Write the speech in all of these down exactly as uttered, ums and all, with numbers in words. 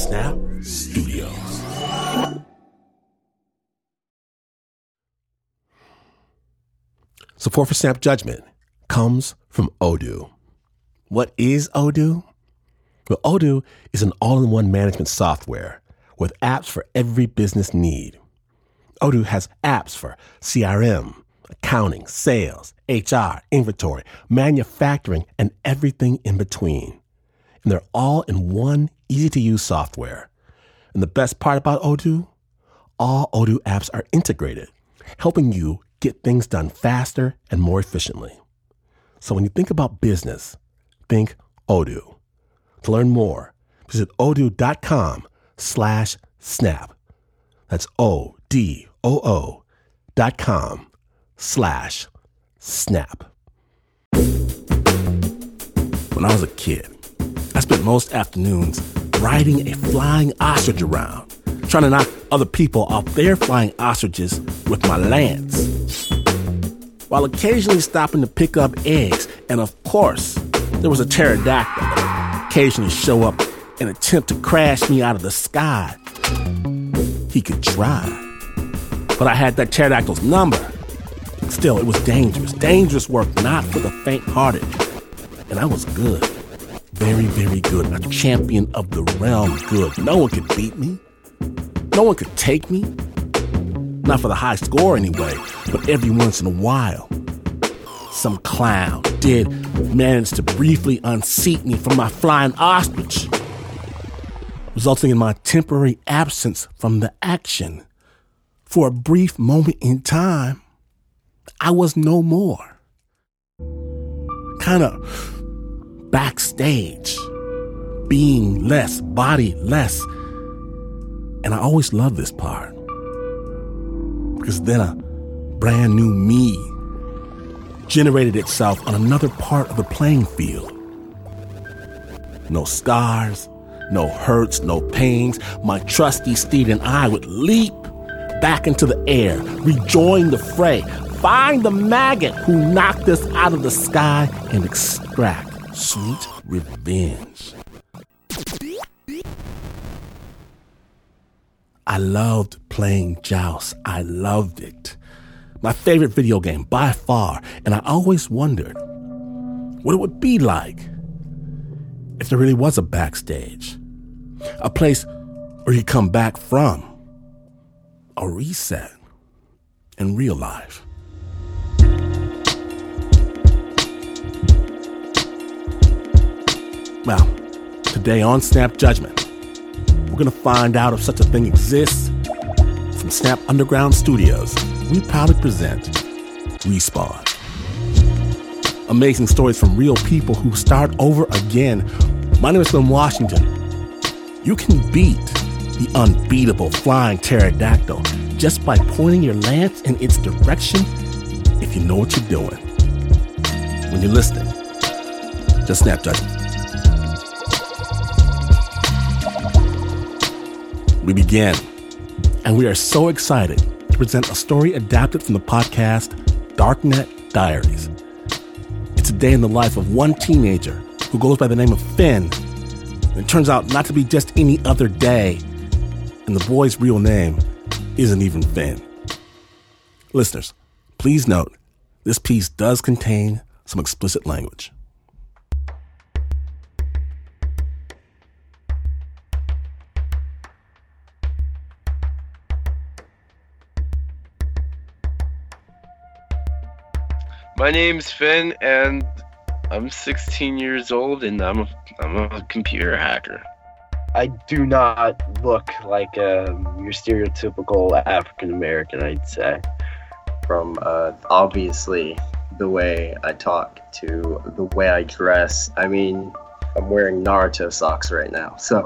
Snap Studios. Support for Snap Judgment comes from Odoo. What is Odoo? Well, Odoo is an all-in-one management software with apps for every business need. Odoo has apps for C R M, accounting, sales, H R, inventory, manufacturing, and everything in between. And they're all in one easy-to-use software. And the best part about Odoo? All Odoo apps are integrated, helping you get things done faster and more efficiently. So when you think about business, think Odoo. To learn more, visit odoo.com slash snap. That's O-D-O-O dot com slash snap. When I was a kid, I spent most afternoons riding a flying ostrich around, trying to knock other people off their flying ostriches with my lance, while occasionally stopping to pick up eggs. And of course, there was a pterodactyl that would occasionally show up and attempt to crash me out of the sky. He could try, but I had that pterodactyl's number. Still, it was dangerous. Dangerous work, not for the faint-hearted. And I was good. Very, very good. A champion of the realm good. No one could beat me. No one could take me. Not for the high score anyway, but every once in a while, some clown did manage to briefly unseat me from my flying ostrich, resulting in my temporary absence from the action. For a brief moment in time, I was no more. Kind of backstage, being less, body less. And I always loved this part, because then a brand new me generated itself on another part of the playing field. No scars, no hurts, no pains. My trusty steed and I would leap back into the air, rejoin the fray, find the maggot who knocked us out of the sky, and extract sweet revenge. I loved playing Joust. I loved it. My favorite video game by far. And I always wondered what it would be like if there really was a backstage. A place where you come back from. A reset in real life. Well, today on Snap Judgment, we're going to find out if such a thing exists. From Snap Underground Studios, we proudly present Respawn. Amazing stories from real people who start over again. My name is Glenn Washington. You can beat the unbeatable flying pterodactyl just by pointing your lance in its direction if you know what you're doing. When you're listening, just Snap Judgment. We begin, and we are so excited to present a story adapted from the podcast Darknet Diaries. It's a day in the life of one teenager who goes by the name of Finn, and it turns out not to be just any other day, and the boy's real name isn't even Finn. Listeners, please note, this piece does contain some explicit language. My name's Finn, and I'm sixteen years old, and I'm a, I'm a computer hacker. I do not look like um, your stereotypical African American, I'd say. From uh, obviously the way I talk to the way I dress. I mean, I'm wearing Naruto socks right now, so.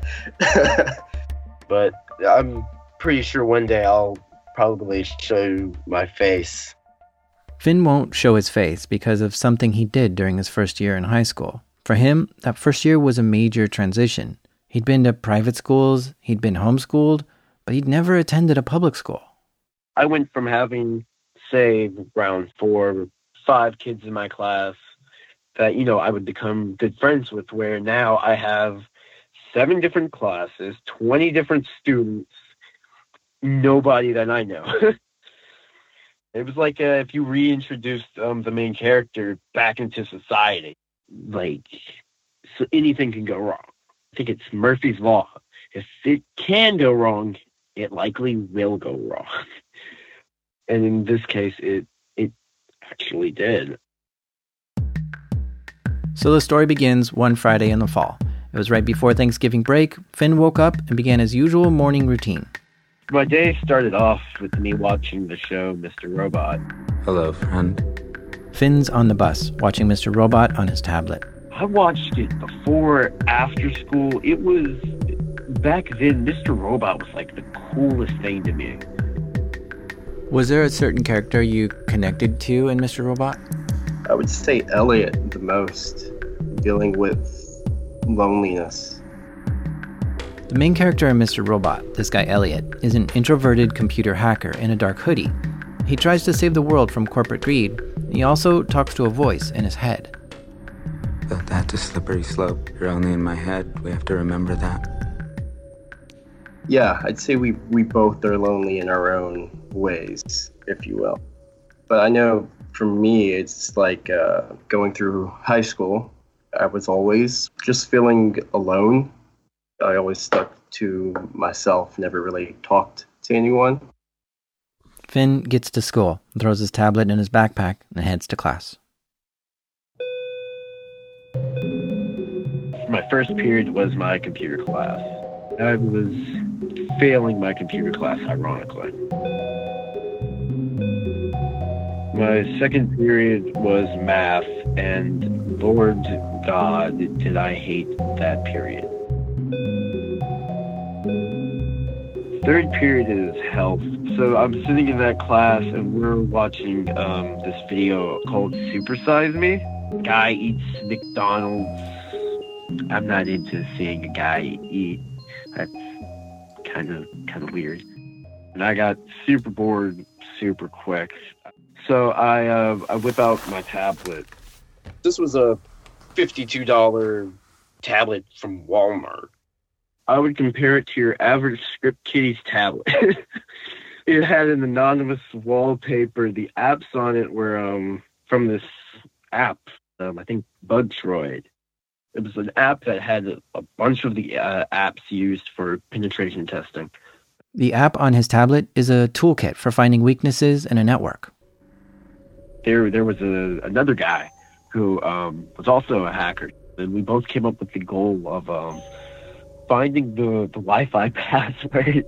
But I'm pretty sure one day I'll probably show you my face. Finn won't show his face because of something he did during his first year in high school. For him, that first year was a major transition. He'd been to private schools, he'd been homeschooled, but he'd never attended a public school. I went from having, say, around four, five kids in my class that, you know, I would become good friends with, where now I have seven different classes, twenty different students, nobody that I know. It was like uh, if you reintroduced um, the main character back into society. Like, so anything can go wrong. I think it's Murphy's Law. If it can go wrong, it likely will go wrong. And in this case, it it actually did. So the story begins one Friday in the fall. It was right before Thanksgiving break. Finn woke up and began his usual morning routine. My day started off with me watching the show Mister Robot. Hello, friend. Finn's on the bus, watching Mister Robot on his tablet. I watched it before, after school. It was, back then, Mister Robot was like the coolest thing to me. Was there a certain character you connected to in Mister Robot? I would say Elliot the most, dealing with loneliness. The main character in Mister Robot, this guy Elliot, is an introverted computer hacker in a dark hoodie. He tries to save the world from corporate greed. He also talks to a voice in his head. But that's a slippery slope. You're only in my head. We have to remember that. Yeah, I'd say we, we both are lonely in our own ways, if you will. But I know for me, it's like uh, going through high school. I was always just feeling alone. I always stuck to myself, never really talked to anyone. Finn gets to school, throws his tablet in his backpack, and heads to class. My first period was my computer class. I was failing my computer class, ironically. My second period was math, and Lord God, did I hate that period. Third period is health. So I'm sitting in that class and we're watching um, this video called Super Size Me. Guy eats McDonald's. I'm not into seeing a guy eat. That's kind of kind of weird. And I got super bored super quick. So I uh, I whip out my tablet. This was a fifty-two dollars tablet from Walmart. I would compare it to your average Script Kitties tablet. It had an anonymous wallpaper. The apps on it were um, from this app, um, I think Bugtroid. It was an app that had a, a bunch of the uh, apps used for penetration testing. The app on his tablet is a toolkit for finding weaknesses in a network. There, there was a, another guy who um, was also a hacker, and we both came up with the goal of um, finding the, the Wi-Fi password.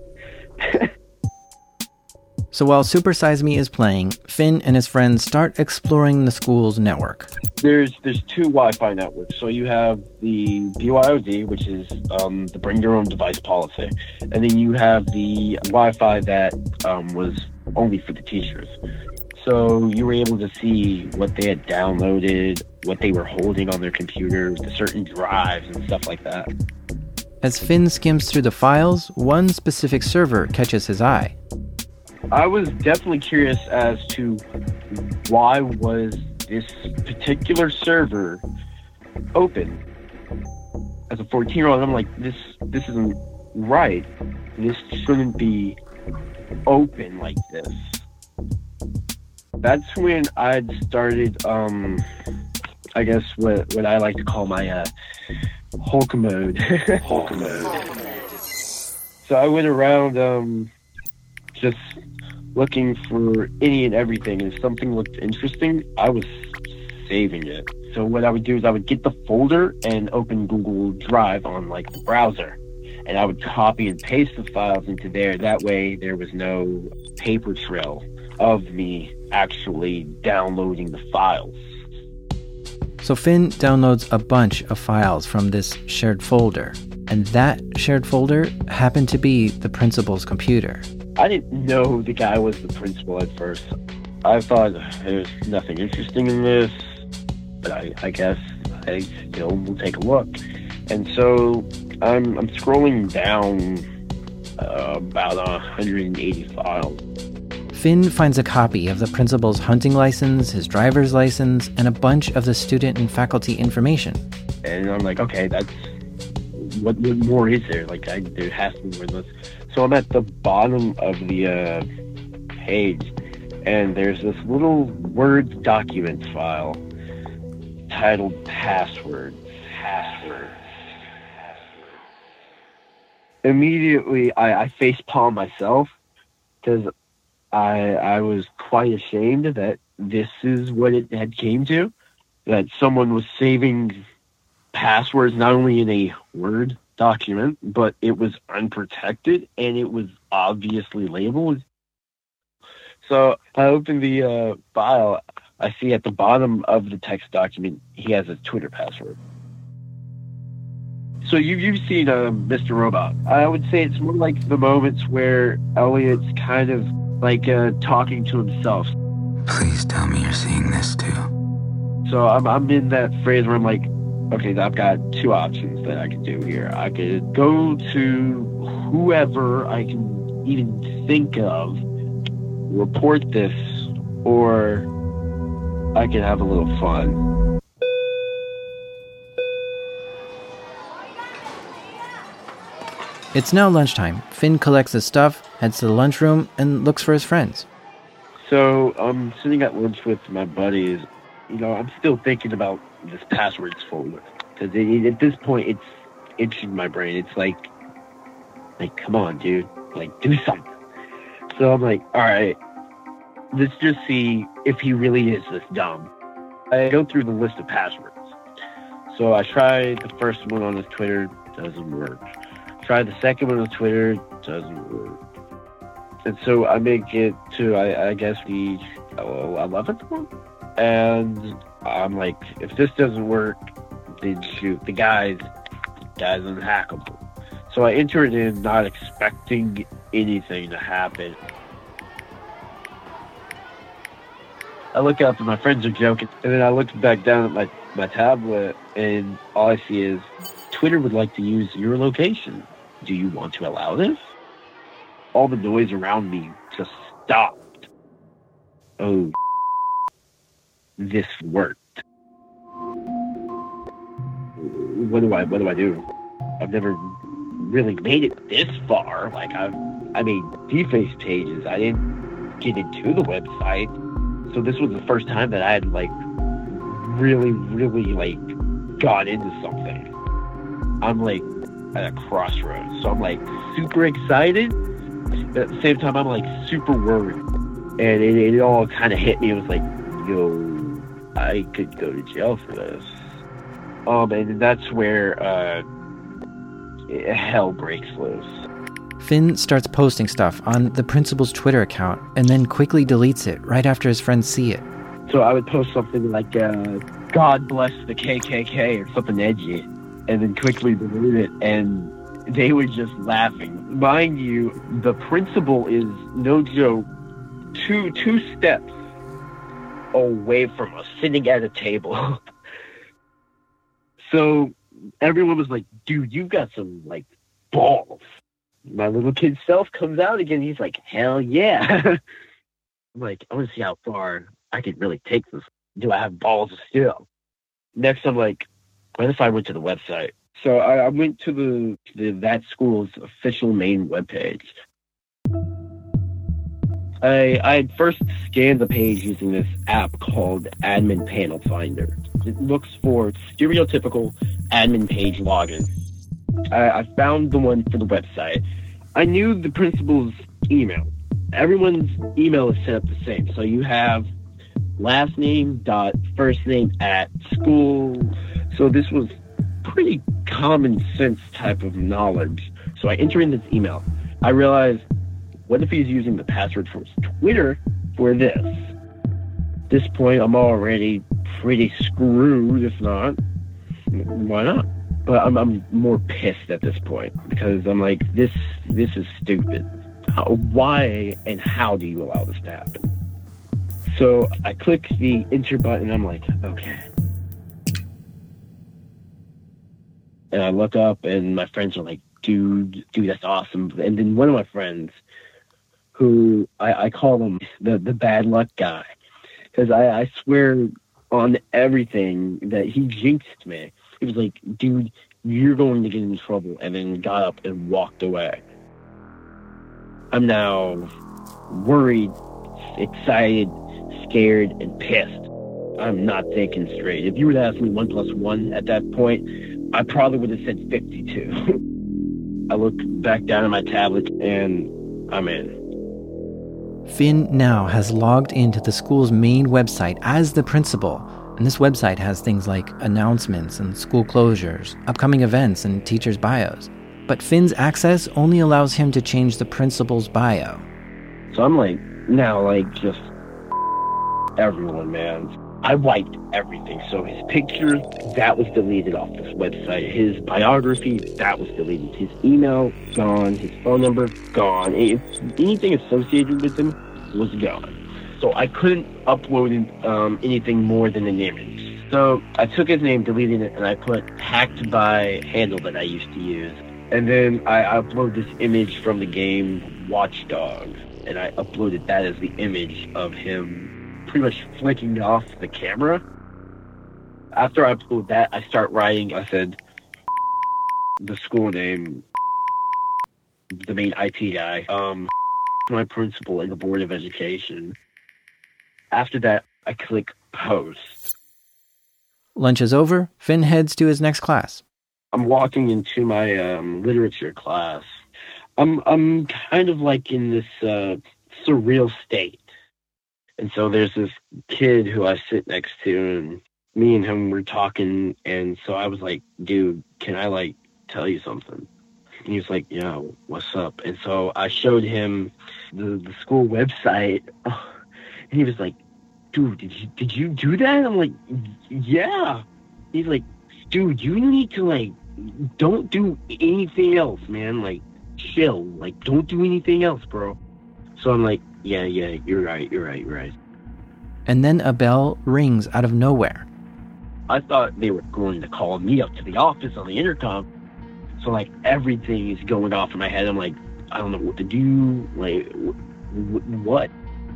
So while Super Size Me is playing, Finn and his friends start exploring the school's network. There's there's two Wi-Fi networks. So you have the B Y O D, which is um, the bring your own device policy, and then you have the Wi-Fi that um, was only for the teachers. So you were able to see what they had downloaded, what they were holding on their computer, the certain drives and stuff like that. As Finn skims through the files, one specific server catches his eye. I was definitely curious as to why was this particular server open. As a fourteen-year-old, I'm like, this this isn't right. This shouldn't be open like this. That's when I'd started, um, I guess, what what I like to call my uh, Hulk mode. Hulk mode. So I went around um, just looking for any and everything, and if something looked interesting, I was saving it. So what I would do is I would get the folder and open Google Drive on like the browser, and I would copy and paste the files into there. That way there was no paper trail of me actually downloading the files. So Finn downloads a bunch of files from this shared folder, and that shared folder happened to be the principal's computer. I didn't know the guy was the principal at first. I thought there's nothing interesting in this, but I, I guess I still will take a look. And so I'm, I'm scrolling down uh, about one hundred eighty files. Finn finds a copy of the principal's hunting license, his driver's license, and a bunch of the student and faculty information. And I'm like, okay, that's what, what more is there? Like, I, there has to be more than this. So I'm at the bottom of the uh, page, and there's this little Word documents file titled Passwords. Passwords. Immediately, I, I facepalm myself because I I was quite ashamed that this is what it had came to, that someone was saving passwords not only in a Word document, but it was unprotected and it was obviously labeled. So I opened the uh, file. I see at the bottom of the text document, he has a Twitter password. So you, you've seen uh, Mister Robot. I would say it's more like the moments where Elliot's kind of like uh, talking to himself. Please tell me you're seeing this too. So I'm, I'm in that phase where I'm like, okay, I've got two options that I could do here. I could go to whoever I can even think of, report this, or I can have a little fun. It's now lunchtime. Finn collects his stuff, heads to the lunchroom, and looks for his friends. So I'm sitting at lunch with my buddies. You know, I'm still thinking about this passwords folder. Because at this point, it's itching my brain. It's like, like, come on, dude. Like, do something. So I'm like, all right, let's just see if he really is this dumb. I go through the list of passwords. So I try the first one on his Twitter, doesn't work. Try the second one on Twitter, doesn't work. And so I make it to, I, I guess, the eleventh one. And I'm like, if this doesn't work, then shoot, the guy's, guy's unhackable. So I enter it in, not expecting anything to happen. I look up and my friends are joking. And then I look back down at my, my tablet, and all I see is, Twitter would like to use your location. Do you want to allow this? All the noise around me just stopped. Oh, this worked. What do I, what do I do? I've never really made it this far. Like, I've, I made deface pages. I didn't get into the website. So this was the first time that I had, like, really, really, like, got into something. I'm, like, at a crossroads. So I'm, like, super excited. But at the same time, I'm, like, super worried. And it, it all kind of hit me. It was like, yo, I could go to jail for this. Um, and that's where uh, hell breaks loose. Finn starts posting stuff on the principal's Twitter account and then quickly deletes it right after his friends see it. So I would post something like, uh, God bless the K K K or something edgy, and then quickly delete it, and they were just laughing. Mind you, the principal is, no joke, two two steps away from us, sitting at a table. So everyone was like, dude, you've got some, like, balls. My little kid self comes out again. He's like, hell yeah. I'm like, I want to see how far I could really take this. Do I have balls still? Next, I'm like, what if I went to the website? So I, I went to the, the that school's official main webpage. I I had first scanned the page using this app called Admin Panel Finder. It looks for stereotypical admin page login. I, I found the one for the website. I knew the principal's email. Everyone's email is set up the same. So you have last name dot first name at school. So this was pretty common sense type of knowledge. So I enter in this email. I realized, what if he's using the password for his Twitter for this? At this point, I'm already pretty screwed. If not, why not? But I'm, I'm more pissed at this point because I'm like, this this is stupid. How, why and how do you allow this to happen? So I click the enter button and I'm like, okay. And I look up and my friends are like, dude, dude, that's awesome. And then one of my friends, who I, I call him the, the bad luck guy, because I, I swear on everything that he jinxed me. He was like, dude, you're going to get in trouble, and then got up and walked away. I'm now worried, excited, scared, and pissed. I'm not thinking straight. If you were to ask me one plus one at that point, I probably would have said fifty-two. I look back down at my tablet, and I'm in. Finn now has logged into the school's main website as the principal, and this website has things like announcements and school closures, upcoming events, and teachers' bios. But Finn's access only allows him to change the principal's bio. So I'm like, now, like, just everyone, man. I wiped everything. So his picture, that was deleted off this website. His biography, that was deleted. His email, gone. His phone number, gone. If anything associated with him was gone. So I couldn't upload um, anything more than an image. So I took his name, deleted it, and I put hacked by handle that I used to use. And then I uploaded this image from the game Watch Dogs. And I uploaded that as the image of him pretty much flicking off the camera. After I upload that, I start writing. I said the school name, the main I T guy, um, my principal and the Board of Education. After that, I click post. Lunch is over. Finn heads to his next class. I'm walking into my um, literature class. I'm I'm kind of like in this uh, surreal state. And so there's this kid who I sit next to, and me and him were talking, and so I was like, dude, can I, like, tell you something? And he was like, yeah, what's up? And so I showed him the, the school website, and he was like, dude, did you, did you do that? I'm like, yeah. He's like, dude, you need to, like, don't do anything else, man. Like, chill. Like, don't do anything else, bro. So I'm like, yeah, yeah, you're right, you're right, you're right. And then a bell rings out of nowhere. I thought they were going to call me up to the office on the intercom. So, like, everything is going off in my head. I'm like, I don't know what to do. Like, w- w- what?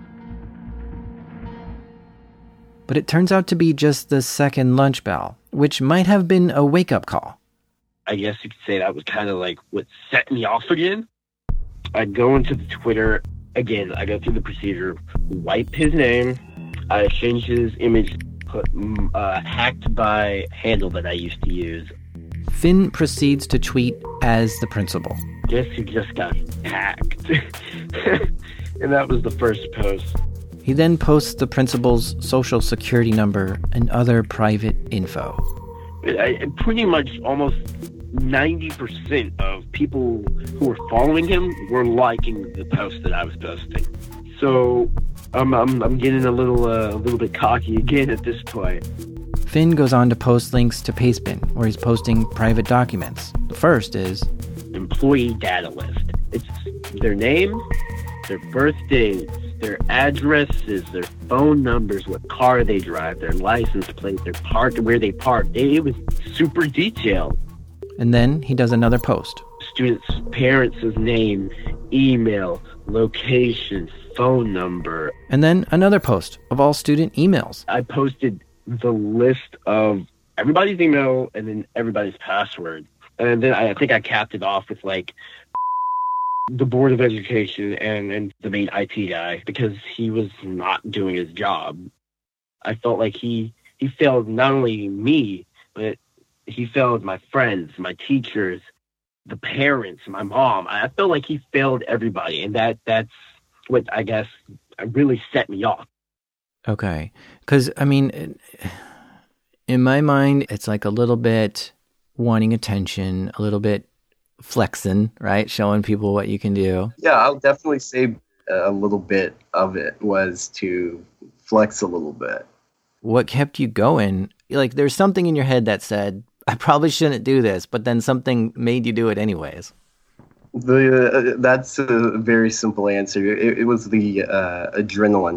But it turns out to be just the second lunch bell, which might have been a wake-up call. I guess you could say that was kind of like what set me off again. I go into the Twitter. Again, I go through the procedure, wipe his name, I change his image, put uh, hacked by handle that I used to use. Finn proceeds to tweet as the principal. Guess who just got hacked? And that was the first post. He then posts the principal's social security number and other private info. I, pretty much almost ninety percent of people who were following him were liking the post that I was posting. So I'm I'm, I'm getting a little uh, a little bit cocky again at this point. Finn goes on to post links to Pastebin, where he's posting private documents. The first is employee data list. It's their name, their birth dates, their addresses, their phone numbers, what car they drive, their license plate, their park, where they park. It was super detailed. And then he does another post. Students' parents' name, email, location, phone number. And then another post of all student emails. I posted the list of everybody's email and then everybody's password. And then I think I capped it off with like the Board of Education and, and the main I T guy because he was not doing his job. I felt like he, he failed not only me, but he failed my friends, my teachers, the parents, my mom. I felt like he failed everybody, and that that's what I guess really set me off. Okay. Because, I mean, in my mind, it's like a little bit wanting attention, a little bit flexing, right? Showing people what you can do. Yeah, I'll definitely say a little bit of it was to flex a little bit. What kept you going? Like, there's something in your head that said, I probably shouldn't do this, but then something made you do it anyways. The uh, that's a very simple answer. It, it was the uh, adrenaline.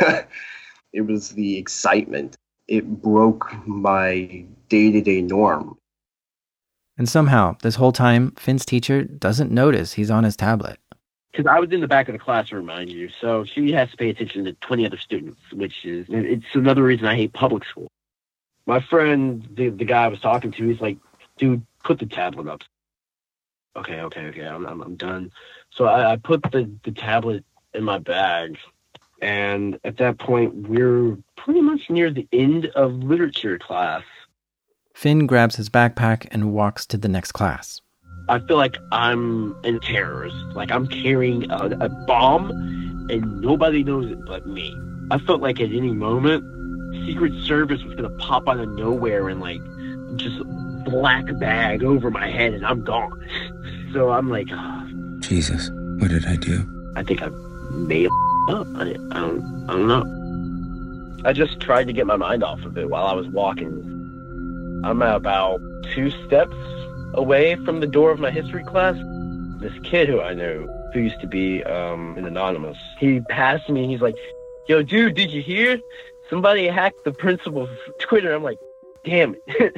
It was the excitement. It broke my day-to-day norm. And somehow, this whole time, Finn's teacher doesn't notice he's on his tablet. Because I was in the back of the classroom, mind you, so she has to pay attention to twenty other students, which is, it's another reason I hate public school. My friend, the, the guy I was talking to, he's like, dude, put the tablet up. Okay, okay, okay, I'm, I'm, I'm done. So I, I put the, the tablet in my bag, and at that point, we're pretty much near the end of literature class. Finn grabs his backpack and walks to the next class. I feel like I'm a terrorist. Like I'm carrying a, a bomb, and nobody knows it but me. I felt like at any moment, Secret Service was gonna pop out of nowhere and like just black bag over my head, and I'm gone. So I'm like, oh, Jesus, what did I do? I think I made up. I, I don't, I don't know. I just tried to get my mind off of it while I was walking. I'm about two steps away from the door of my history class. This kid who I knew, who used to be um, an anonymous, he passed me and he's like, yo, dude, did you hear? Somebody hacked the principal's Twitter. I'm like, damn it.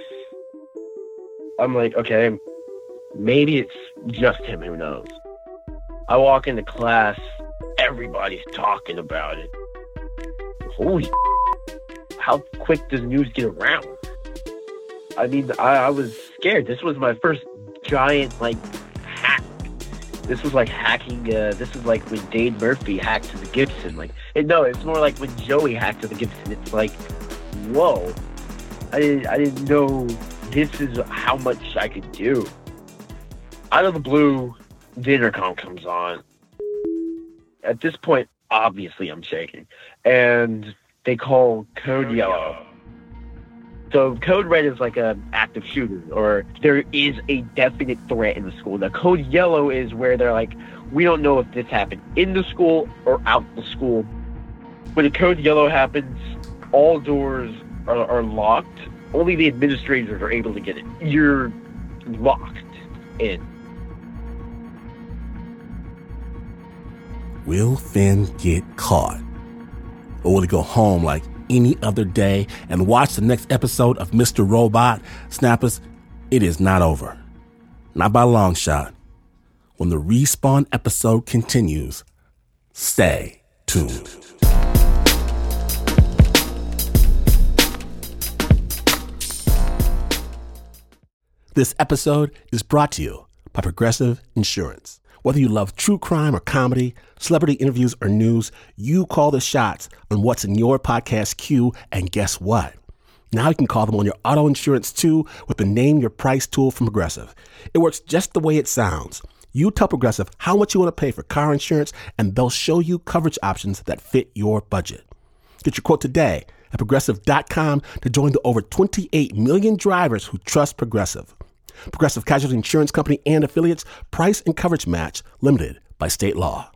I'm like, okay, maybe it's just him, who knows? I walk into class, everybody's talking about it. Holy how quick does news get around? I mean, I, I was scared. This was my first giant, like, hack. This was like hacking, uh, this was like when Dane Murphy hacked to the Gibson. Like, it, no, it's more like when Joey hacked to the Gibson. It's like, whoa. I didn't, I didn't know this is how much I could do. Out of the blue, the intercom comes on. At this point, obviously I'm shaking. And they call Code Yellow. So Code Red is like an active shooter, or there is a definite threat in the school. The Code Yellow is where they're like, we don't know if this happened in the school or out the school. When the Code Yellow happens, all doors are, are locked. Only the administrators are able to get in. You're locked in. Will Finn get caught? Or will he go home like any other day and watch the next episode of Mister Robot? Snappers, it is not over. Not by a long shot. When the Respawn episode continues, stay tuned. This episode is brought to you by Progressive Insurance. Whether you love true crime or comedy, celebrity interviews or news, you call the shots on what's in your podcast queue, and guess what? Now you can call them on your auto insurance too with the Name Your Price tool from Progressive. It works just the way it sounds. You tell Progressive how much you want to pay for car insurance, and they'll show you coverage options that fit your budget. Get your quote today at Progressive dot com to join the over twenty-eight million drivers who trust Progressive. Progressive Casualty Insurance Company and affiliates. Price and coverage match limited by state law.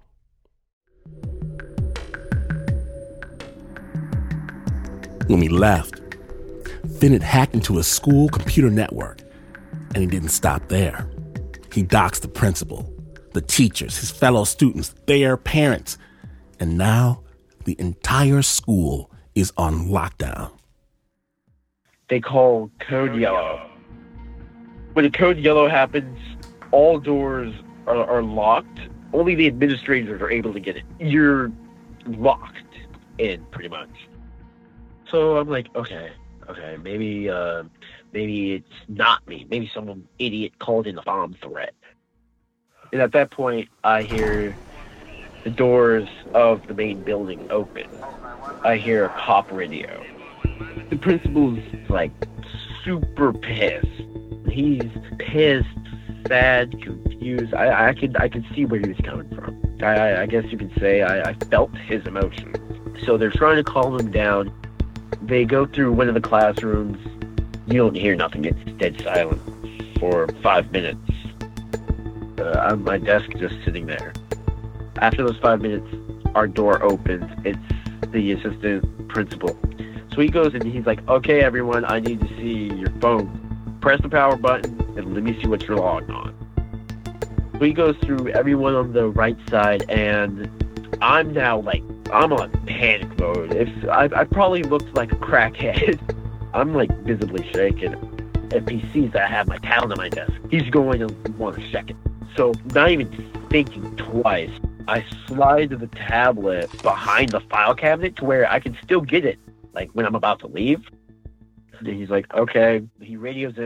When we left, Finn had hacked into a school computer network, and he didn't stop there. He doxed the principal, the teachers, his fellow students, their parents, and now the entire school is on lockdown. They call Code Yellow. When the Code Yellow happens, all doors are, are locked. Only the administrators are able to get in. You're locked in, pretty much. So I'm like, okay, okay, maybe, uh, maybe it's not me. Maybe some idiot called in a bomb threat. And at that point, I hear the doors of the main building open. I hear a cop radio. The principal's, like, super pissed. He's pissed, sad, confused. I, I could I could see where he was coming from. I, I guess you could say I, I felt his emotion. So they're trying to calm him down. They go through one of the classrooms. You don't hear nothing. It's dead silent for five minutes. Uh, on my desk, just sitting there. After those five minutes, our door opens. It's the assistant principal. So he goes and he's like, okay, everyone, I need to see your phone. Press the power button and let me see what you're logged on. So he goes through everyone on the right side, and I'm now like, I'm on panic mode. If I, I probably looked like a crackhead. I'm like visibly shaking. If he sees that I have my tablet on my desk, he's going to want to check it. So not even thinking twice, I slide the tablet behind the file cabinet to where I can still get it, like when I'm about to leave. And he's like, okay. He radios in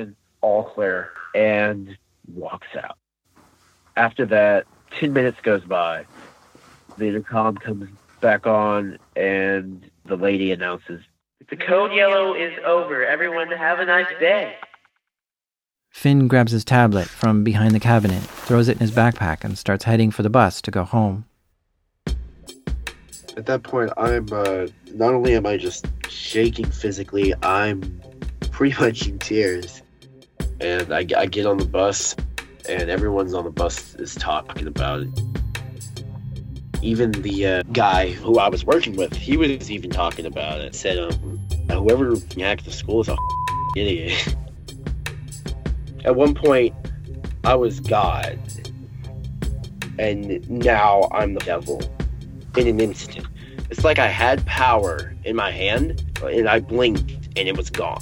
all clear, and walks out. After that, ten minutes goes by. The intercom comes back on, and the lady announces, "The code yellow is over. Everyone have a nice day." Finn grabs his tablet from behind the cabinet, throws it in his backpack, and starts heading for the bus to go home. At that point, I'm, uh, not only am I just shaking physically, I'm pretty much in tears. And I, I get on the bus, and everyone's on the bus is talking about it. Even the uh, guy who I was working with, he was even talking about it. Said, um, whoever hacked the school is a idiot. At one point, I was God, and now I'm the devil in an instant. It's like I had power in my hand, and I blinked, and it was gone.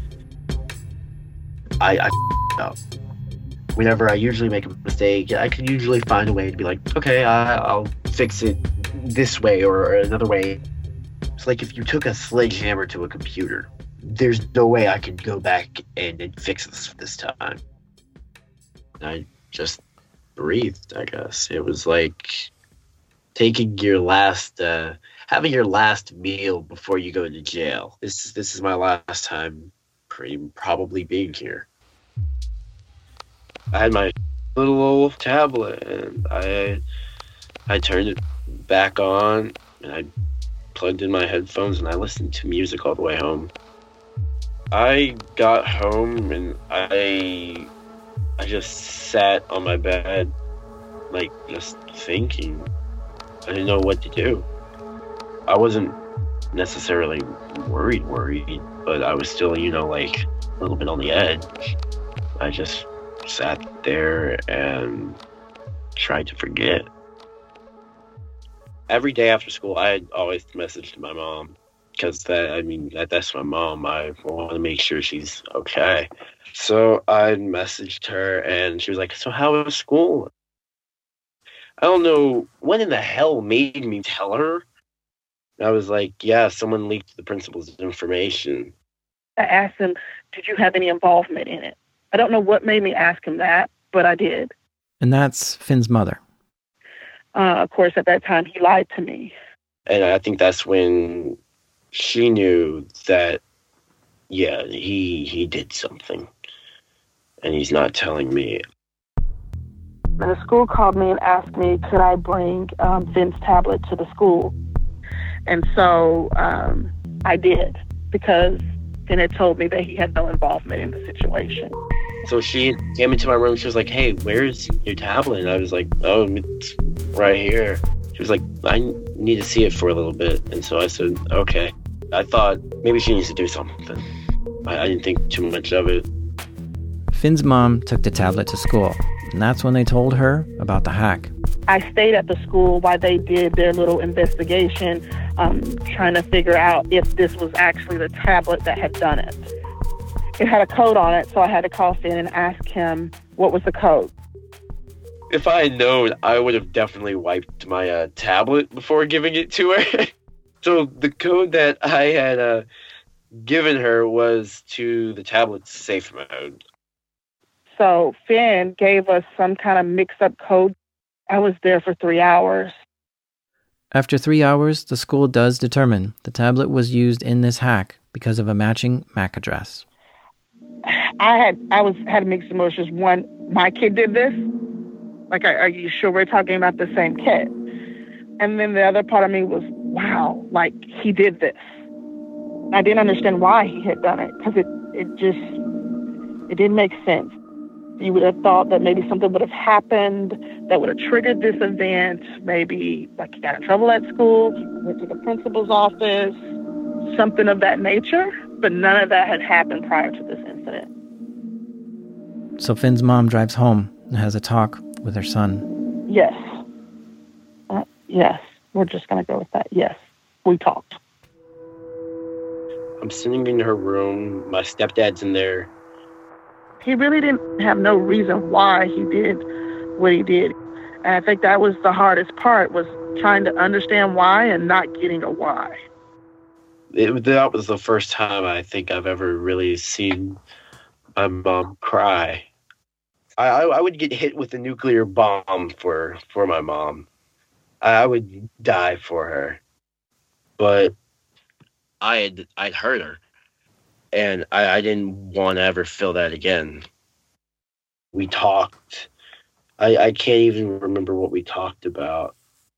I, I up. Whenever I usually make a mistake, I can usually find a way to be like, okay, I, I'll fix it this way or another way. It's like if you took a sledgehammer to a computer, there's no way I could go back and, and fix this this time. I just breathed, I guess. It was like taking your last, uh, having your last meal before you go to jail. This, this is my last time pretty, probably being here. I had my little old tablet, and I, I turned it back on, and I plugged in my headphones, and I listened to music all the way home. I got home, and I, I just sat on my bed, like, just thinking. I didn't know what to do. I wasn't necessarily worried, worried, but I was still, you know, like, a little bit on the edge. I just sat there and tried to forget. Every day after school, I always messaged my mom. Because that, I mean, that, that's my mom. I want to make sure she's okay. So I messaged her, and she was like, so how was school? I don't know what in the hell made me tell her. I was like, yeah, someone leaked the principal's information. I asked him, did you have any involvement in it? I don't know what made me ask him that, but I did. And that's Finn's mother. Uh, of course, at that time, he lied to me. And I think that's when she knew that, yeah, he he did something. And he's not telling me. And the school called me and asked me, could I bring um, Finn's tablet to the school? And so um, I did, because Finn had told me that he had no involvement in the situation. So she came into my room. She was like, hey, where's your tablet? And I was like, oh, it's right here. She was like, I need to see it for a little bit. And so I said, okay. I thought maybe she needs to do something. I, I didn't think too much of it. Finn's mom took the tablet to school, and that's when they told her about the hack. I stayed at the school while they did their little investigation, um, trying to figure out if this was actually the tablet that had done it. It had a code on it, so I had to call Finn and ask him what was the code. If I had known, I would have definitely wiped my uh, tablet before giving it to her. So the code that I had uh, given her was to the tablet's safe mode. So Finn gave us some kind of mix-up code. I was there for three hours. After three hours, the school does determine the tablet was used in this hack because of a matching M A C address. I had I was had mixed emotions. One, my kid did this. Like, are, are you sure we're talking about the same kid? And then the other part of me was, wow, like, he did this. I didn't understand why he had done it, because it, it just, it didn't make sense. You would have thought that maybe something would have happened that would have triggered this event. Maybe, like, he got in trouble at school, went to the principal's office, something of that nature. But none of that had happened prior to this incident. So Finn's mom drives home and has a talk with her son. Yes. Uh, yes. We're just going to go with that. Yes. We talked. I'm sitting in her room. My stepdad's in there. He really didn't have no reason why he did what he did. And I think that was the hardest part, was trying to understand why and not getting a why. It, that was the first time I think I've ever really seen my mom cry. I, I, I would get hit with a nuclear bomb for, for my mom. I, I would die for her. But I had I'd hurt her. And I, I didn't want to ever feel that again. We talked. I, I can't even remember what we talked about.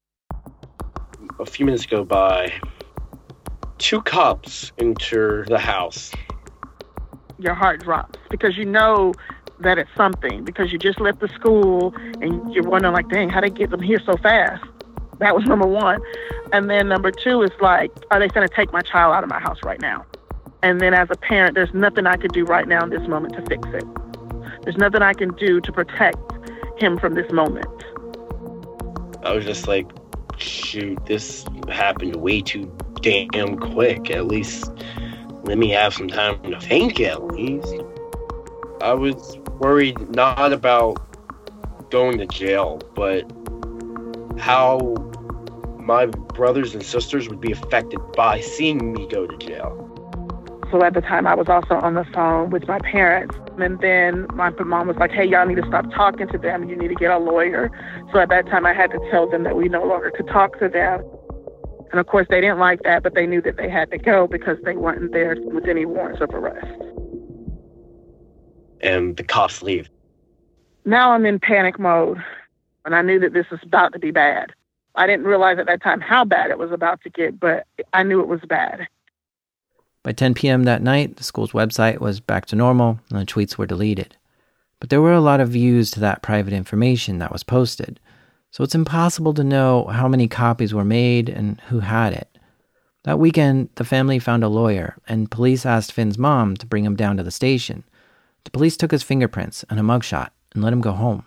A few minutes go by. Two cops enter the house. Your heart drops because you know that it's something, because you just left the school and you're wondering like, dang, how they get them here so fast? That was number one. And then number two is like, are they going to take my child out of my house right now? And then as a parent, there's nothing I could do right now in this moment to fix it. There's nothing I can do to protect him from this moment. I was just like, shoot, this happened way too damn quick. At least let me have some time to think at least. I was worried not about going to jail, but how my brothers and sisters would be affected by seeing me go to jail. So at the time, I was also on the phone with my parents. And then my mom was like, hey, y'all need to stop talking to them. You need to get a lawyer. So at that time, I had to tell them that we no longer could talk to them. And of course, they didn't like that, but they knew that they had to go because they weren't there with any warrants of arrest. And the cops leave. Now I'm in panic mode. And I knew that this was about to be bad. I didn't realize at that time how bad it was about to get, but I knew it was bad. By ten p.m. that night, the school's website was back to normal and the tweets were deleted. But there were a lot of views to that private information that was posted, so it's impossible to know how many copies were made and who had it. That weekend, the family found a lawyer, and police asked Finn's mom to bring him down to the station. The police took his fingerprints and a mugshot and let him go home.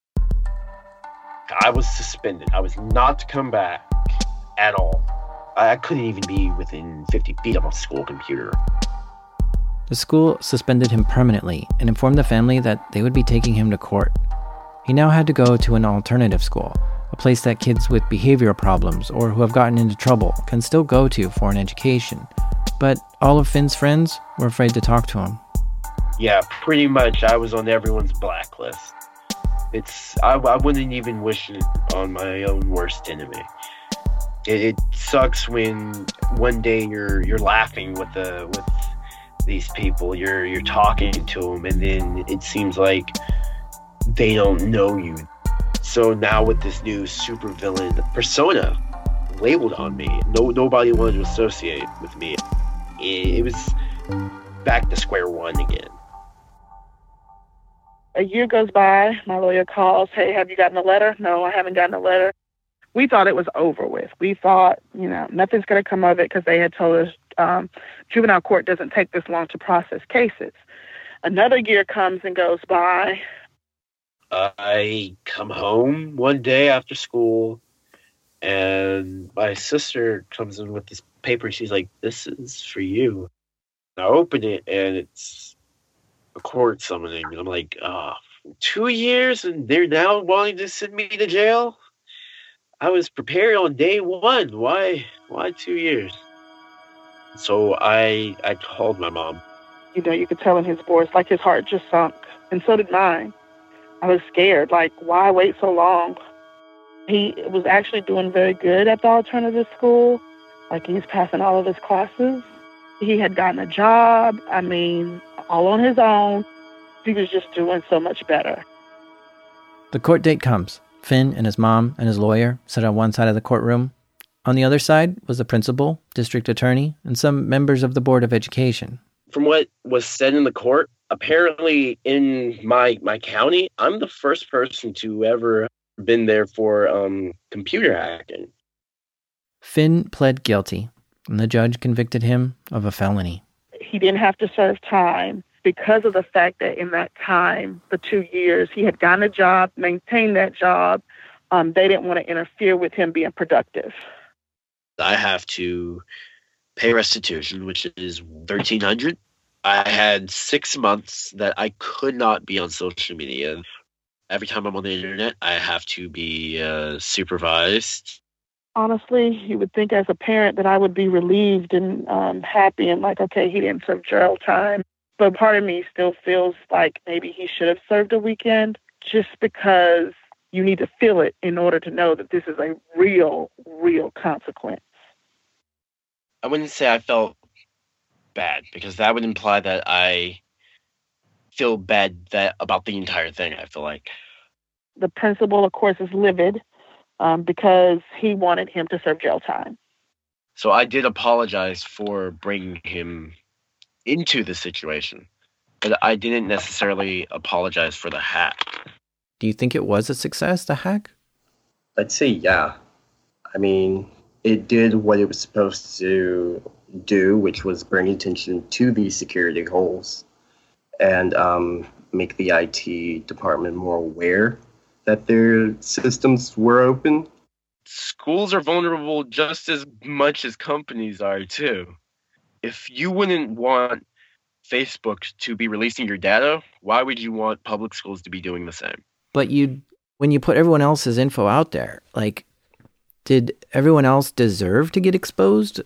I was suspended. I was not to come back at all. I couldn't even be within fifty feet of a school computer. The school suspended him permanently and informed the family that they would be taking him to court. He now had to go to an alternative school, a place that kids with behavioral problems or who have gotten into trouble can still go to for an education. But all of Finn's friends were afraid to talk to him. Yeah, pretty much. I was on everyone's blacklist. It's I, I wouldn't even wish it on my own worst enemy. It, it sucks when one day you're you're laughing with the with these people, you're you're talking to them, and then it seems like they don't know you. So now with this new supervillain persona labeled on me, no nobody wanted to associate with me. It, it was back to square one again. A year goes by, my lawyer calls, hey, have you gotten a letter? No, I haven't gotten a letter. We thought it was over with. We thought, you know, nothing's going to come of it because they had told us um, juvenile court doesn't take this long to process cases. Another year comes and goes by. I come home one day after school, and my sister comes in with this paper. She's like, this is for you. And I open it, and it's a court summoning. And I'm like, oh, two years, and they're now wanting to send me to jail? I was prepared on day one. Why why two years? So I I called my mom. You know, you could tell in his voice, like his heart just sunk. And so did mine. I was scared, like, why wait so long? He was actually doing very good at the alternative school. Like, he's passing all of his classes. He had gotten a job. I mean, all on his own. He was just doing so much better. The court date comes. Finn and his mom and his lawyer sit on one side of the courtroom. On the other side was the principal, district attorney, and some members of the Board of Education. From what was said in the court, apparently in my my county, I'm the first person to ever been there for um, computer hacking. Finn pled guilty, and the judge convicted him of a felony. He didn't have to serve time because of the fact that in that time, the two years, he had gotten a job, maintained that job. Um, they didn't want to interfere with him being productive. I have to pay restitution, which is thirteen hundred dollars. I had six months that I could not be on social media. Every time I'm on the internet, I have to be uh, supervised. Honestly, you would think as a parent that I would be relieved and um, happy and like, okay, he didn't serve jail time. But part of me still feels like maybe he should have served a weekend, just because you need to feel it in order to know that this is a real, real consequence. I wouldn't say I felt bad, because that would imply that I feel bad that about the entire thing, I feel like. The principal, of course, is livid um, because he wanted him to serve jail time. So I did apologize for bringing him into the situation, but I didn't necessarily apologize for the hack. Do you think it was a success, the hack? I'd say yeah. I mean, it did what it was supposed to do, which was bring attention to these security holes and um, make the I T department more aware that their systems were open. Schools are vulnerable just as much as companies are, too. If you wouldn't want Facebook to be releasing your data, why would you want public schools to be doing the same? But you, when you put everyone else's info out there, like, did everyone else deserve to get exposed?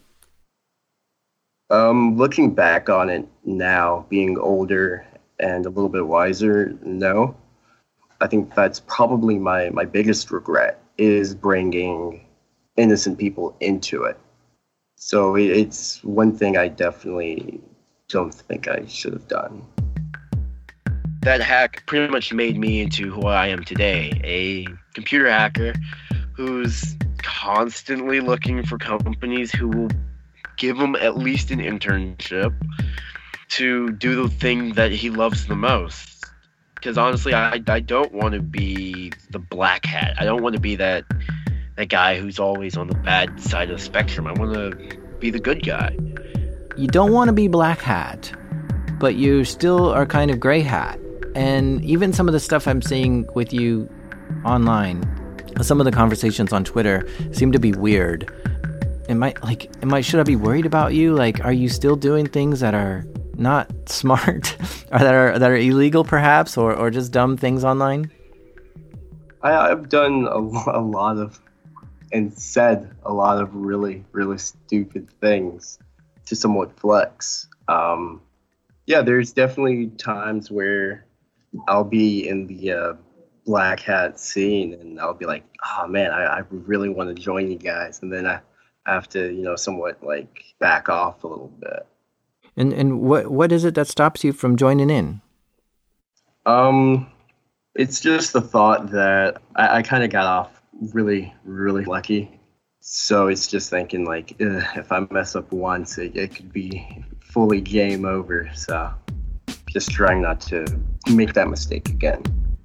Um, looking back on it now, being older and a little bit wiser, no. I think that's probably my, my biggest regret, is bringing innocent people into it. So it, it's one thing I definitely don't think I should have done. That hack pretty much made me into who I am today, a computer hacker who's constantly looking for companies who will give him at least an internship to do the thing that he loves the most. Because honestly, I, I don't want to be the black hat. I don't want to be that that guy who's always on the bad side of the spectrum. I want to be the good guy. You don't want to be black hat, but you still are kind of gray hat. And even some of the stuff I'm seeing with you online, some of the conversations on Twitter seem to be weird. Am I, like, am I, should I be worried about you? Like, are you still doing things that are not smart or that are that are illegal perhaps, or, or just dumb things online? I, I've done a, a lot of and said a lot of really, really stupid things to somewhat flex. Um, yeah, there's definitely times where I'll be in the uh, black hat scene and I'll be like, oh man, I, I really want to join you guys. And then I have to, you know, somewhat like back off a little bit. And and what what is it that stops you from joining in? Um, it's just the thought that I, I kind of got off really, really lucky. So it's just thinking like, ugh, if I mess up once, it, it could be fully game over. So just trying not to make that mistake again.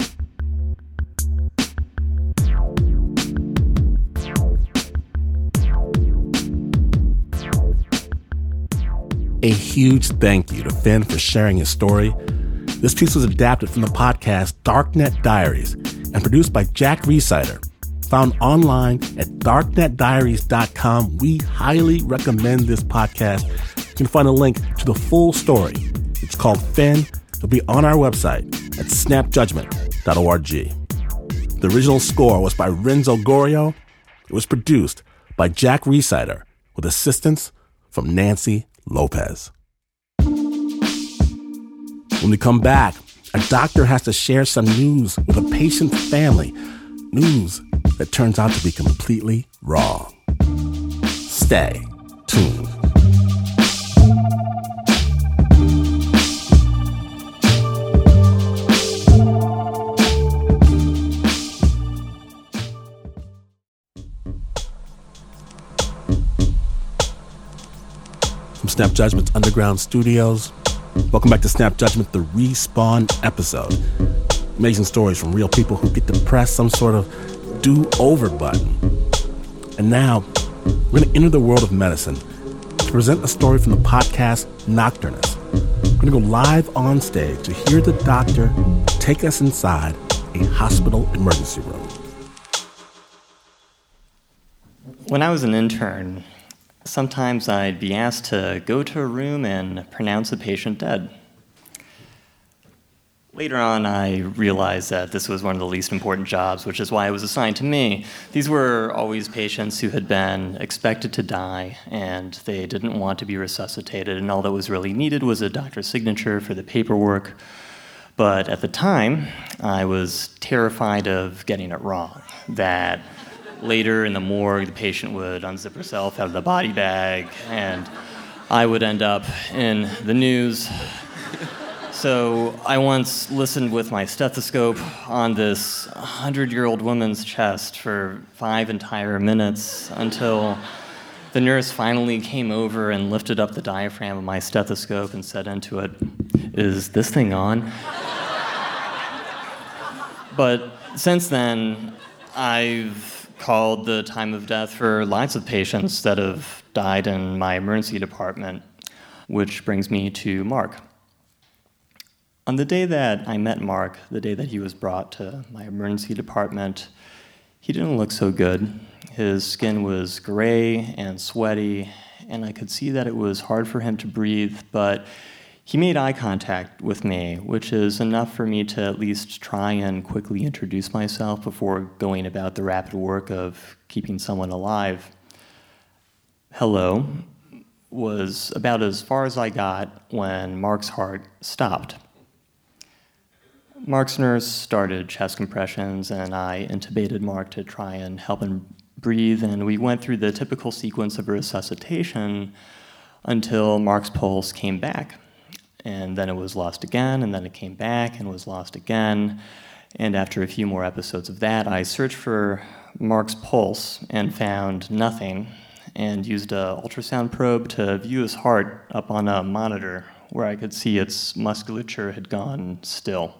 A huge thank you to Finn for sharing his story. This piece was adapted from the podcast Darknet Diaries and produced by Jack Rhysider. Found online at darknet diaries dot com. We highly recommend this podcast. You can find a link to the full story. It's called Finn. It'll be on our website at snap judgment dot org. The original score was by Renzo Gorio. It was produced by Jack Rhysider with assistance from Nancy Lopez. When we come back, a doctor has to share some news with a patient's family. News that turns out to be completely wrong. Stay tuned. From Snap Judgment's underground studios, welcome back to Snap Judgment, the Respawn episode. Amazing stories from real people who get to press some sort of do-over button. And now, we're going to enter the world of medicine to present a story from the podcast Nocturnus. We're going to go live on stage to hear the doctor take us inside a hospital emergency room. When I was an intern, sometimes I'd be asked to go to a room and pronounce a patient dead. Later on, I realized that this was one of the least important jobs, which is why it was assigned to me. These were always patients who had been expected to die, and they didn't want to be resuscitated, and all that was really needed was a doctor's signature for the paperwork. But at the time, I was terrified of getting it wrong, that later in the morgue, the patient would unzip herself out of the body bag, and I would end up in the news. So I once listened with my stethoscope on this hundred-year-old woman's chest for five entire minutes until the nurse finally came over and lifted up the diaphragm of my stethoscope and said into it, "Is this thing on?" But since then, I've called the time of death for lots of patients that have died in my emergency department, which brings me to Mark. On the day that I met Mark, the day that he was brought to my emergency department, he didn't look so good. His skin was gray and sweaty, and I could see that it was hard for him to breathe, but he made eye contact with me, which is enough for me to at least try and quickly introduce myself before going about the rapid work of keeping someone alive. Hello was about as far as I got when Mark's heart stopped. Mark's nurse started chest compressions, and I intubated Mark to try and help him breathe, and we went through the typical sequence of resuscitation until Mark's pulse came back. And then it was lost again, and then it came back and was lost again. And after a few more episodes of that, I searched for Mark's pulse and found nothing, and used an ultrasound probe to view his heart up on a monitor where I could see its musculature had gone still.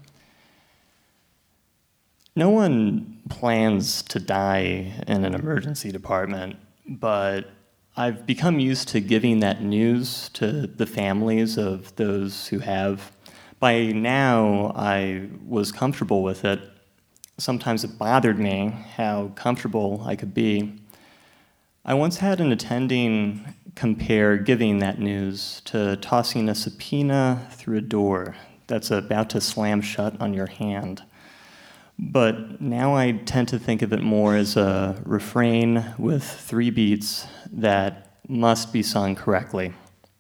No one plans to die in an emergency department, but I've become used to giving that news to the families of those who have. By now, I was comfortable with it. Sometimes it bothered me how comfortable I could be. I once had an attending compare giving that news to tossing a subpoena through a door that's about to slam shut on your hand. But now I tend to think of it more as a refrain with three beats that must be sung correctly.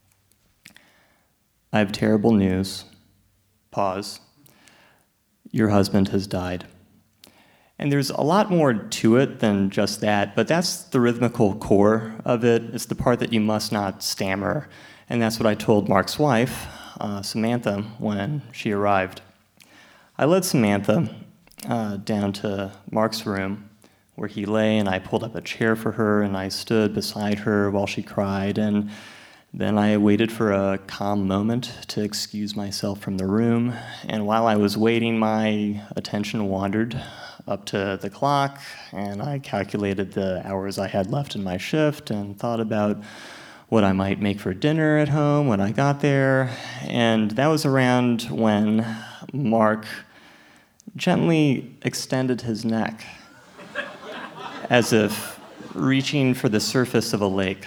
I have terrible news. Pause. Your husband has died. And there's a lot more to it than just that, but that's the rhythmical core of it. It's the part that you must not stammer. And that's what I told Mark's wife, uh, Samantha, when she arrived. I led Samantha Uh, down to Mark's room where he lay, and I pulled up a chair for her, and I stood beside her while she cried, and then I waited for a calm moment to excuse myself from the room, and while I was waiting, my attention wandered up to the clock, and I calculated the hours I had left in my shift and thought about what I might make for dinner at home when I got there, and that was around when Mark gently extended his neck as if reaching for the surface of a lake.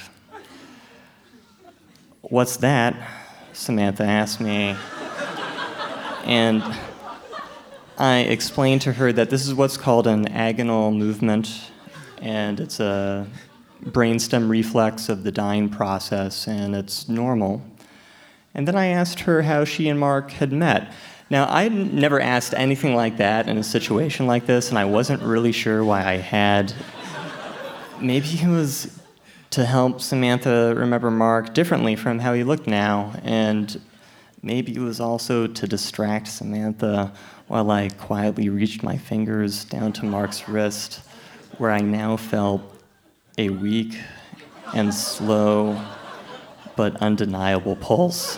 "What's that?" Samantha asked me. And I explained to her that this is what's called an agonal movement, and it's a brainstem reflex of the dying process, and it's normal. And then I asked her how she and Mark had met. Now, I'd never asked anything like that in a situation like this, and I wasn't really sure why I had. Maybe it was to help Samantha remember Mark differently from how he looked now, and maybe it was also to distract Samantha while I quietly reached my fingers down to Mark's wrist, where I now felt a weak and slow but undeniable pulse.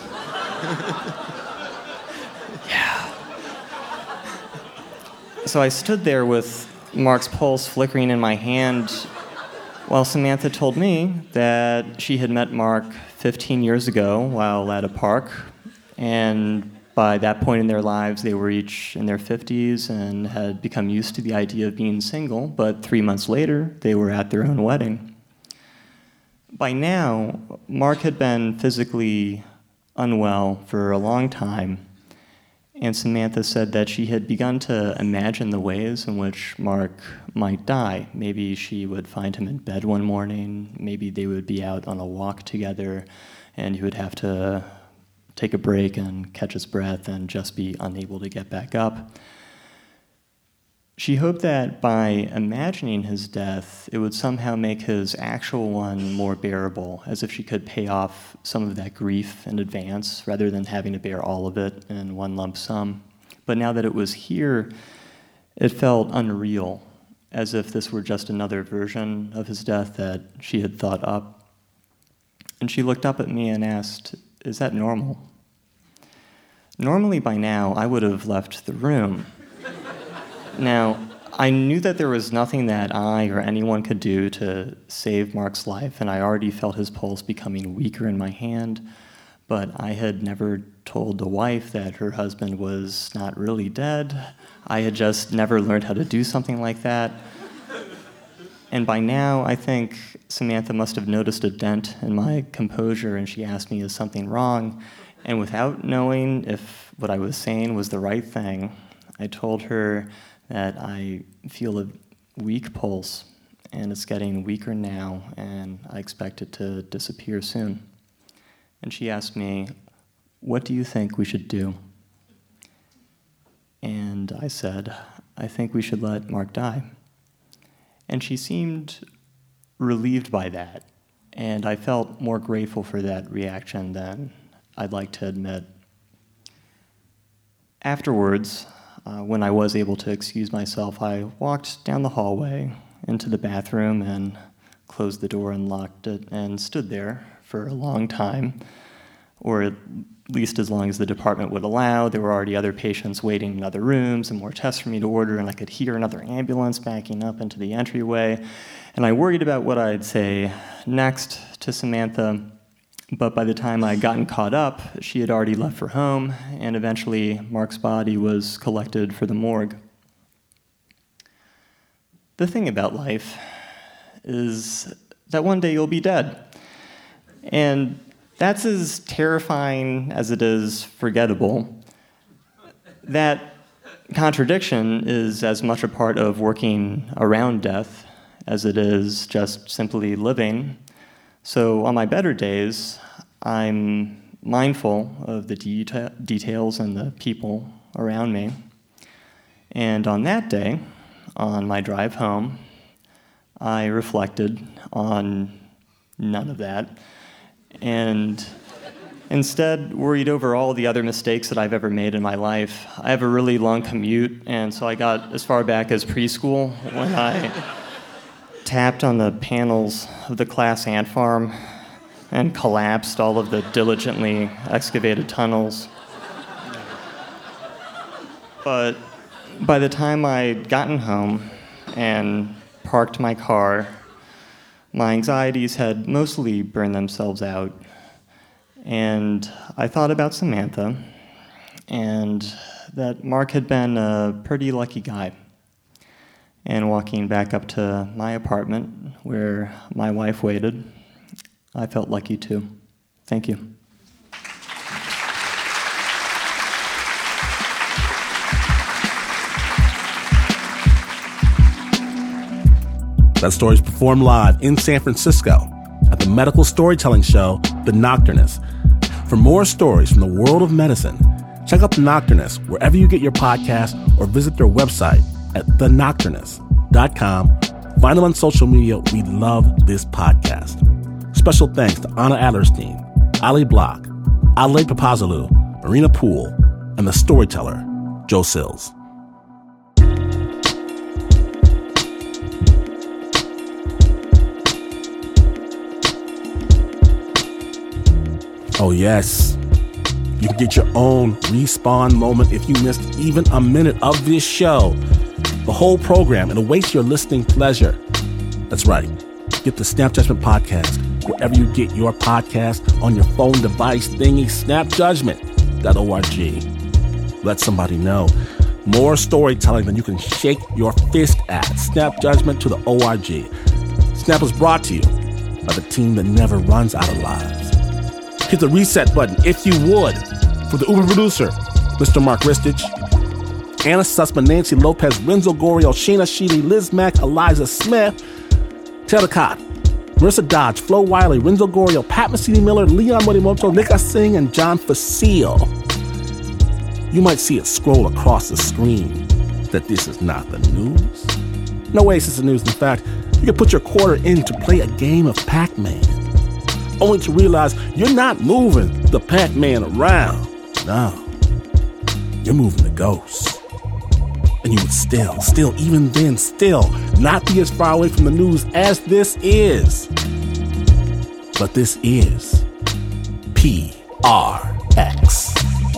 So I stood there with Mark's pulse flickering in my hand while Samantha told me that she had met Mark fifteen years ago while at a park, and by that point in their lives they were each in their fifties and had become used to the idea of being single, but three months later they were at their own wedding. By now, Mark had been physically unwell for a long time, And Samantha said that she had begun to imagine the ways in which Mark might die. Maybe she would find him in bed one morning, maybe they would be out on a walk together, and he would have to take a break and catch his breath and just be unable to get back up. She hoped that by imagining his death, it would somehow make his actual one more bearable, as if she could pay off some of that grief in advance rather than having to bear all of it in one lump sum. But now that it was here, it felt unreal, as if this were just another version of his death that she had thought up. And she looked up at me and asked, "Is that normal?" Normally by now, I would have left the room. Now, I knew that there was nothing that I or anyone could do to save Mark's life, and I already felt his pulse becoming weaker in my hand, but I had never told the wife that her husband was not really dead. I had just never learned how to do something like that. And by now, I think Samantha must have noticed a dent in my composure, and she asked me, "Is something wrong?" And without knowing if what I was saying was the right thing, I told her that I feel a weak pulse, and it's getting weaker now, and I expect it to disappear soon. And she asked me, "What do you think we should do?" And I said, "I think we should let Mark die." And she seemed relieved by that, and I felt more grateful for that reaction than I'd like to admit. Afterwards, Uh, when I was able to excuse myself, I walked down the hallway into the bathroom and closed the door and locked it and stood there for a long time, or at least as long as the department would allow. There were already other patients waiting in other rooms and more tests for me to order, and I could hear another ambulance backing up into the entryway. And I worried about what I'd say next to Samantha. But by the time I'd gotten caught up, she had already left for home, and eventually Mark's body was collected for the morgue. The thing about life is that one day you'll be dead. And that's as terrifying as it is forgettable. That contradiction is as much a part of working around death as it is just simply living. So on my better days, I'm mindful of the deta- details and the people around me. And on that day, on my drive home, I reflected on none of that, and instead worried over all the other mistakes that I've ever made in my life. I have a really long commute, and so I got as far back as preschool when I tapped on the panels of the class ant farm and collapsed all of the diligently excavated tunnels. But by the time I'd gotten home and parked my car, my anxieties had mostly burned themselves out, and I thought about Samantha and that Mark had been a pretty lucky guy. And walking back up to my apartment where my wife waited, I felt lucky too. Thank you. That story is performed live in San Francisco at the medical storytelling show, The Nocturnist. For more stories from the world of medicine, check out The Nocturnist wherever you get your podcasts or visit their website at the nocturnist dot com. Find them on social media. We love this podcast. Special thanks to Anna Adlerstein, Ali Block, Ale Papazalou, Marina Poole, and the storyteller, Joe Sills. Oh yes, you can get your own Respawn moment if you missed even a minute of this show. The whole program, it awaits your listening pleasure. That's right. Get the Snap Judgment Podcast wherever you get your podcast on your phone device thingy, snap judgment dot org. Let somebody know. More storytelling than you can shake your fist at. Snap Judgment to the O R G. Snap is brought to you by the team that never runs out of lives. Hit the reset button if you would for the Uber producer, Mister Mark Ristich, Anna Sussman, Nancy Lopez, Renzo Gorio, Sheena Sheedy, Liz Mack, Eliza Smith, Taylor Cott, Marissa Dodge, Flo Wiley, Renzo Gorio, Pat Mesiti-Miller, Leon Morimoto, Nika Singh, and John Facile. You might see it scroll across the screen that this is not the news. No way is this the news. In fact, you can put your quarter in to play a game of Pac-Man, only to realize you're not moving the Pac-Man around. No, you're moving the ghost. And you would still, still, even then, still not be as far away from the news as this is. But this is P R X.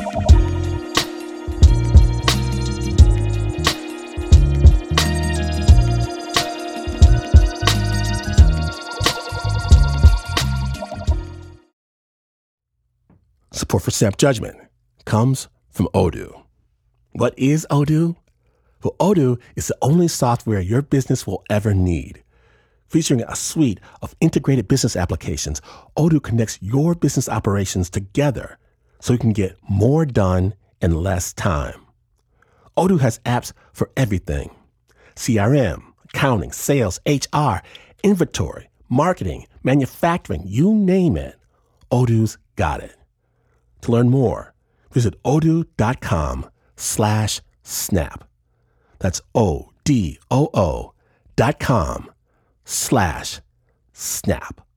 Support for Snap Judgment comes from Odoo. What is Odoo? Well, Odoo is the only software your business will ever need. Featuring a suite of integrated business applications, Odoo connects your business operations together so you can get more done in less time. Odoo has apps for everything: C R M, accounting, sales, H R, inventory, marketing, manufacturing, you name it. Odoo's got it. To learn more, visit odoo.com slash snap. That's O D O O dot com slash snap.